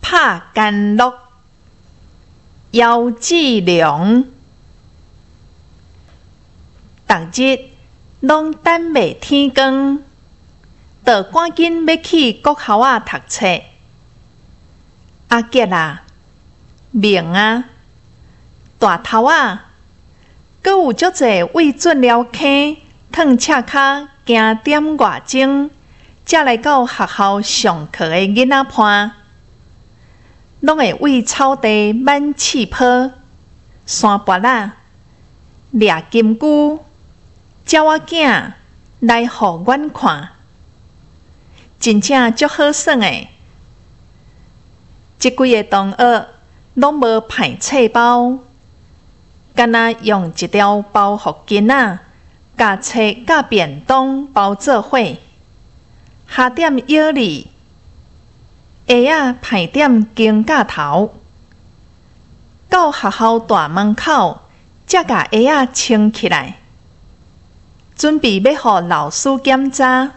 拍干乐，姚志良。逐日拢等未天光，就赶紧要去国校仔读册。阿杰啊，明啊，大头啊，阁有足侪为准了坑，褪赤脚行点外钟，才来到学校上课的囡仔伴，拢会为草地挽气泡、山坡仔、掠金龟，鸟仔囝来互阮看，真正足好耍的。即几个同学拢无歹册包，干那用一条包袱巾仔，甲册甲便当包做伙，下点摇里，下仔歹点经架头，到学校大门口，才甲下仔穿起来，准备要互老师检查。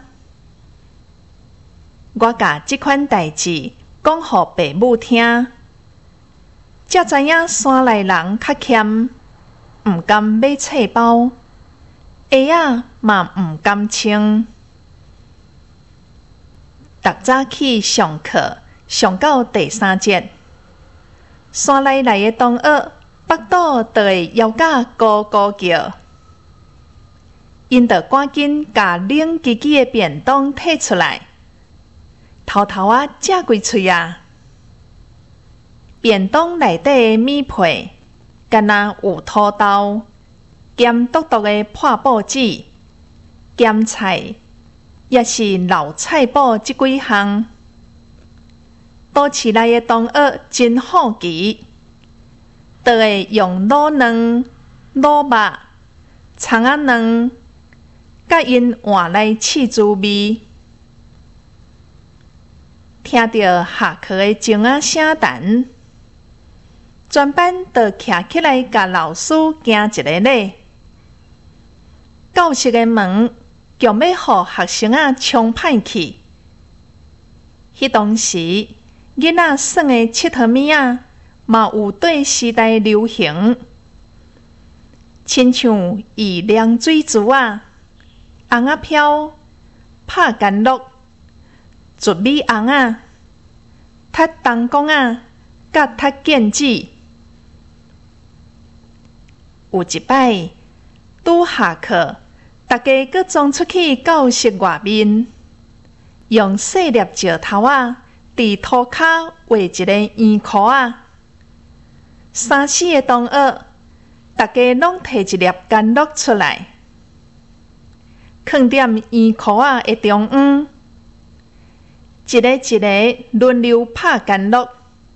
我甲即款代志讲互爸母听，才知影山内人较欠，毋甘买册包，鞋仔嘛毋甘穿。逐早起上课，上到第3节，山内来的同学腹肚就会枵甲咕咕叫，因着赶紧甲冷叽叽的便当摕出来，偷偷啊食规喙啊。便当内底的米皮，敢若有土豆、咸笃笃的破布子、咸菜，也是老菜脯即几项。都市内的同学真好奇，就会用卤卵、卤肉、葱仔卵，甲因换来试滋味。听到下课的钟仔声弹，全班就徛起来，甲老师行一个礼。教室的门强要互学生仔冲歹去。迄当时，囡仔耍的佚佗物仔嘛有对时代流行，亲像伊凉水珠仔、红仔飘、拍干乐、竹米红仔、踢东公仔、甲踢毽子。有一摆，拄下课，大家搁装出去教室外面，用细粒石头仔伫涂骹画一个圆箍仔。3、4个同学，大家拢摕一粒干乐出来，放点圆箍仔的中央，一个一个轮流拍干乐。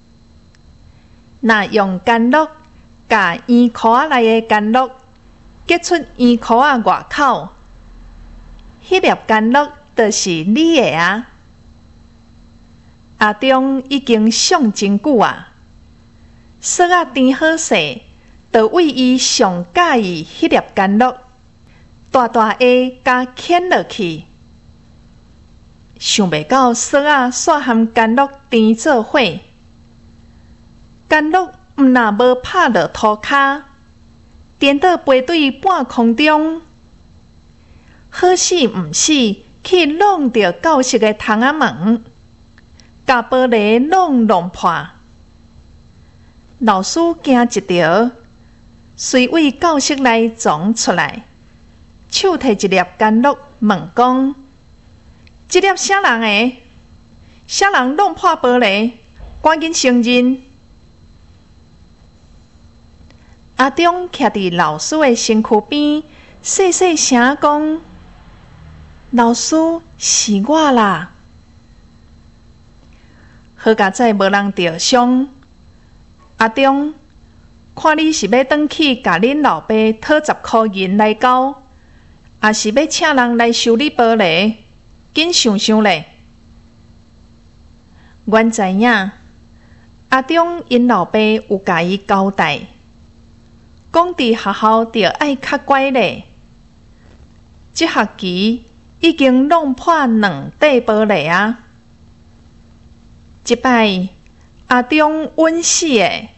若用干乐甲圆箍仔内的干乐结出圆箍仔外口，迄粒干乐就是你的啊！阿中已经上真久啊，锁仔甜好势，就为伊上喜意迄粒干乐，大大下加牵落去。想袂到锁仔煞含干乐甜做伙，干乐毋若无拍落涂骹，颠倒飞对半空中，好死毋死去弄着教室的窗仔门，甲玻璃弄破。老师惊一条，随为教室内撞出来，手摕一粒干乐问讲：这粒啥人的？啥人弄破玻璃？赶紧承认！阿中徛伫老师的身躯边，细细声讲：老师，是我啦！好佳哉无人着伤。阿中，看你是要转去甲恁老爸讨10块银来交，还是要请人来修理玻璃？紧想想咧！阮知影，阿中因老爸有甲伊交代，讲伫学校着爱较乖咧。即学期已经弄破2块玻璃啊！即摆阿中阮死的。